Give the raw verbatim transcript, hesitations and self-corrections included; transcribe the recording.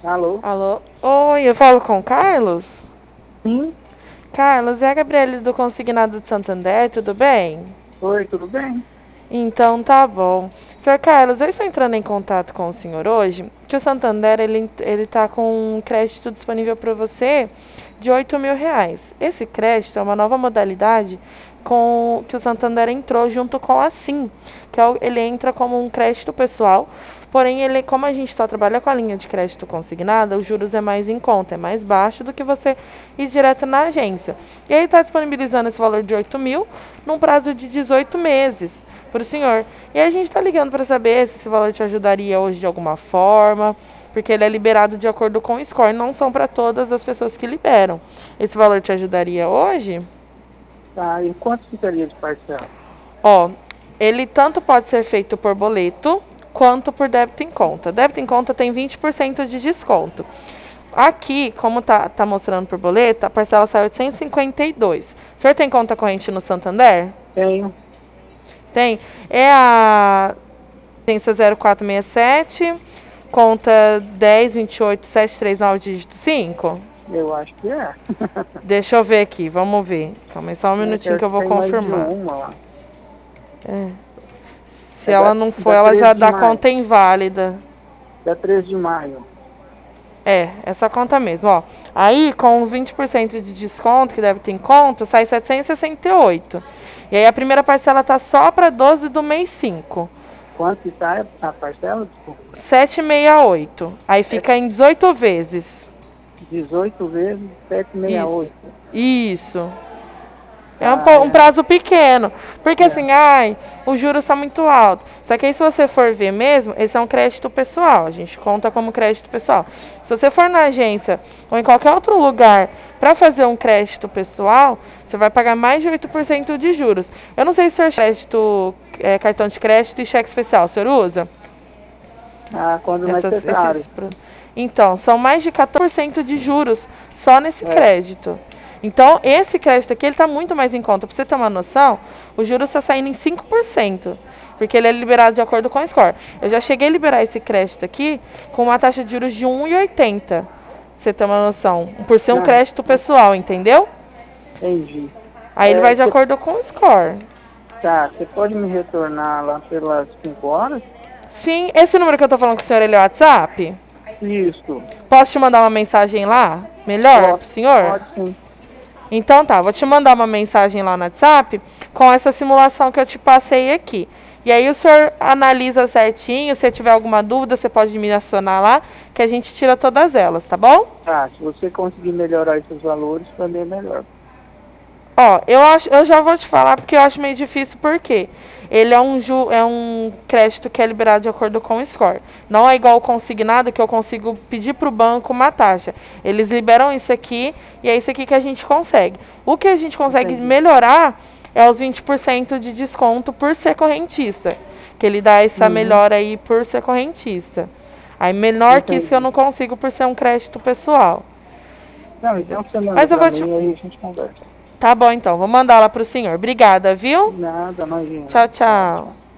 Alô? Alô? Oi, eu falo com o Carlos? Sim? Carlos, é a Gabriele do Consignado de Santander, tudo bem? Oi, tudo bem? Então tá bom. senhor Carlos, eu estou entrando em contato com o senhor hoje, que o Santander ele, ele tá com um crédito disponível para você de oito mil reais. Esse crédito é uma nova modalidade com que o Santander entrou junto com a Sim, que é o- ele entra como um crédito pessoal, porém ele, como a gente só trabalha com a linha de crédito consignada, os juros é mais em conta, é mais baixo do que você ir direto na agência. E aí está disponibilizando esse valor de oito mil num prazo de dezoito meses para o senhor. E a gente está ligando para saber se esse valor te ajudaria hoje de alguma forma, porque ele é liberado de acordo com o score, não são para todas as pessoas que liberam. Esse valor te ajudaria hoje? Tá, e quanto ficaria de parcela? Ó, ele tanto pode ser feito por boleto quanto por débito em conta. Débito em conta tem vinte por cento de desconto. Aqui, como tá, tá mostrando por boleto, a parcela saiu de cento e cinquenta e dois. O senhor tem conta corrente no Santander? Tenho, Tem. É a agência zero quatro seis sete, conta dez vinte e oito sete três nove dígito cinco. eu acho que é. Deixa eu ver aqui, vamos ver. Calma aí só um É que eu minutinho que acho eu que vou tem mais de confirmar. uma lá. Se É ela da, não for, da ela já treze de dá maio. conta inválida. Da treze de maio. É, essa conta mesmo, ó. Aí, com os vinte por cento de desconto que deve ter em conta, sai setecentos e sessenta e oito. E aí a primeira parcela tá só para doze do mês cinco. Quanto que tá a parcela? Desculpa. setecentos e sessenta e oito. Aí É fica em dezoito vezes. dezoito vezes setecentos e sessenta e Isso. oito. Isso. É um, Tá, um é. prazo pequeno. Porque É. assim, ai, o juro está muito alto. Só que aí, se você for ver mesmo, esse é um crédito pessoal. A gente conta como crédito pessoal. Se você for na agência ou em qualquer outro lugar para fazer um crédito pessoal, você vai pagar mais de oito por cento de juros. Eu não sei se o senhor crédito, é, cartão de crédito e cheque especial, o senhor usa? Ah, quando Essas, necessário. esses, então, são mais de quatorze por cento de juros só nesse É. crédito. Então, esse crédito aqui está muito mais em conta. Para você ter uma noção, o juros está saindo em cinco por cento, porque ele é liberado de acordo com o score. Eu já cheguei a liberar esse crédito aqui com uma taxa de juros de um vírgula oitenta. Pra você ter uma noção. Por ser um Não, crédito pessoal, entendeu? entendi. Aí ele É, vai de cê, acordo com o score. tá, você pode me retornar lá pelas cinco horas? Sim, esse número que eu tô falando com o senhor, ele é o WhatsApp? Isso. Posso te mandar uma mensagem lá? Melhor Pode, pro senhor? pode sim. Então tá, vou te mandar uma mensagem lá no WhatsApp com essa simulação que eu te passei aqui. E aí o senhor analisa certinho, se tiver alguma dúvida, você pode me acionar lá, que a gente tira todas elas, tá bom? Tá, se você conseguir melhorar esses valores, também é melhor. Ó, eu acho, eu já vou te falar porque eu acho meio difícil porque ele é um ju, é um crédito que é liberado de acordo com o score. Não é igual o consignado que eu consigo pedir para o banco uma taxa. Eles liberam isso aqui e é isso aqui que a gente consegue. O que a gente consegue Entendi. melhorar é os vinte por cento de desconto por ser correntista. Que ele dá essa Uhum, melhora aí por ser correntista. Aí menor que isso eu entendi. não consigo por ser um crédito pessoal. Não, Entendeu? então você manda Mas eu pra vou te. mim aí a gente conversa. Tá bom então, vou mandar lá pro senhor. Obrigada, viu? Nada, imagina. Tchau, Tchau, tchau. tchau.